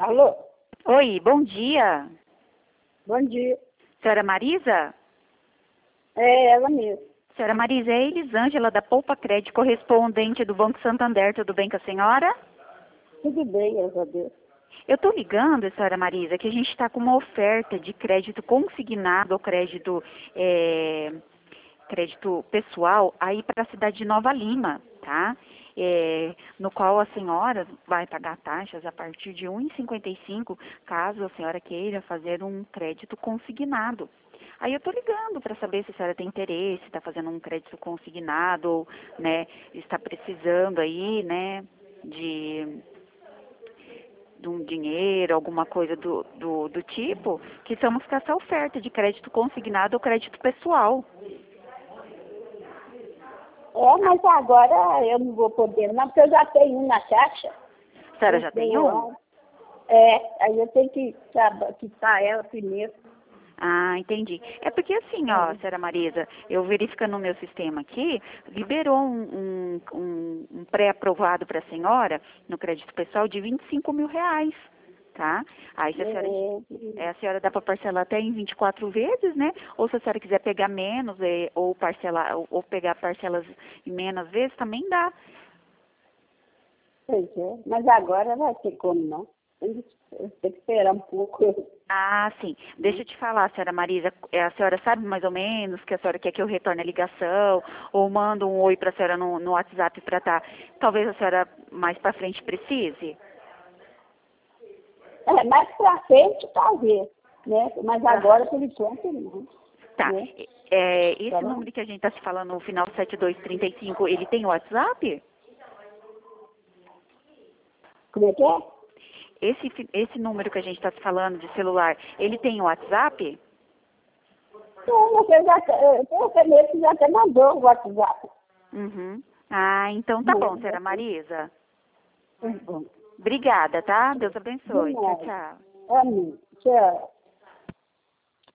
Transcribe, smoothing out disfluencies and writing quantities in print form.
Alô? Oi, bom dia. Bom dia. Senhora Marisa? É ela mesmo. Senhora Marisa, é Elisângela da Poupa Crédito, correspondente do Banco Santander. Tudo bem com a senhora? Tudo bem, graças a Deus. Eu estou ligando, senhora Marisa, que a gente está com uma oferta de crédito consignado ou crédito pessoal aí para a cidade de Nova Lima, tá? No qual a senhora vai pagar taxas a partir de 1,55, caso a senhora queira fazer um crédito consignado. Aí eu estou ligando para saber se a senhora tem interesse, está fazendo um crédito consignado, ou, né, está precisando aí, né, de um dinheiro, alguma coisa do tipo, que estamos com essa oferta de crédito consignado ou crédito pessoal. Mas agora eu não vou poder, não, porque eu já tenho um na caixa. A senhora já tem um? Aí eu tenho que quitar ela primeiro. Ah, entendi. É porque assim, ó, senhora Marisa, eu verificando no meu sistema aqui, liberou um pré-aprovado para a senhora, no crédito pessoal, de R$ 25.000, tá? Aí se a senhora dá para parcelar até em 24 vezes, né? Ou se a senhora quiser pegar menos, ou parcelar, ou pegar parcelas em menos vezes, também dá. Pois é, mas agora vai ter como não. Tem que esperar um pouco. Ah, sim. Deixa eu te falar, senhora Marisa, a senhora sabe mais ou menos que a senhora quer que eu retorne a ligação ou mando um oi para a senhora no WhatsApp para talvez a senhora mais para frente precise? Mais pra frente talvez, né? Mas agora por enquanto não. Tá. Né? Esse Tá bom? número que a gente está se falando, no final 7235, ele tem WhatsApp? Como é que é? Esse número que a gente está se falando de celular, ele tem WhatsApp? Não, você já até mandou o WhatsApp. Uhum. Ah, então tá bom, senhora Marisa. Tá bom. Obrigada, tá? Deus De abençoe. Tchau, nada. tchau. Amém. Tchau.